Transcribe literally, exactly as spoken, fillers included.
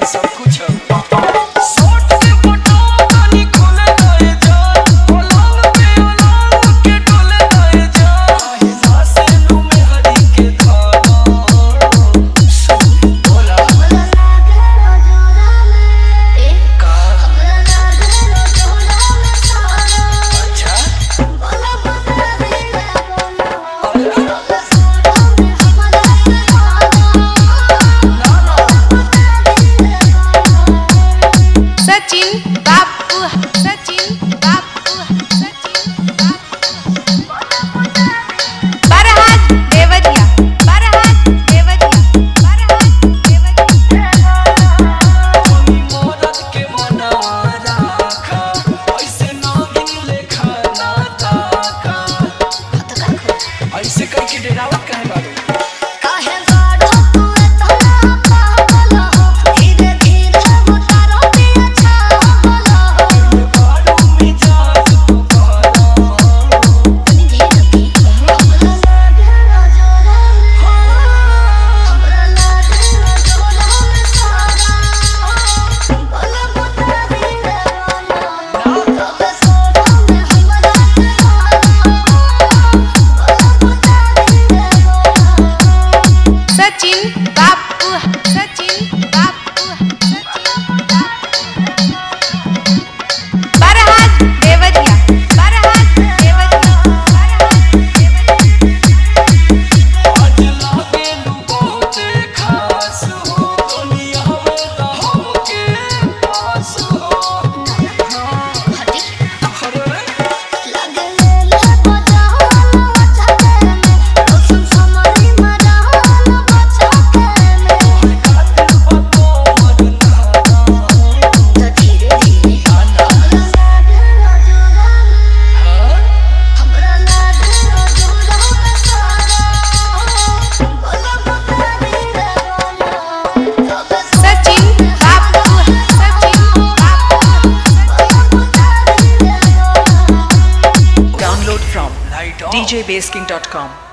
सब कुछ है। सचिन बापू सचिन बापू सचिन बापू बरहात देवरिया बरहात देवरिया बरहात देवरिया कोनी मोरत के मनवा राखा ऐसे नागिन लेखा ना ताका ऐसे कह के डरावत काहे बारू काहे बाड़ो तू इतना पागल हो धीरे धीरे उतारो पिया छागल हो बारू मिजाज तू कहना तनी धीरे की हमरा लागे जोरा में हमरा लागे जोरा में सारा बोला बता धीरे वाला तब सोरा में हमरा के सचिन बापू सचिन बापू सचिन बापू बरहात देवरिया बरहात देवरिया बरहात देवरिया आज लागे लू बहुते खास हो दुनिया में तो हमके पास हो हटी अरे लगे ले बजाओ छके में तो सुन समरी मराओ बचके में खातिर बातो मरना तो धीरे धीरे आना हमरा लागे जोरा में हां हमरा लागे जोरा में सारा बोला बता धीरे वाला तब सचिन बापू सचिन बापू बता धीरे वाला Download from light d j base king dot com.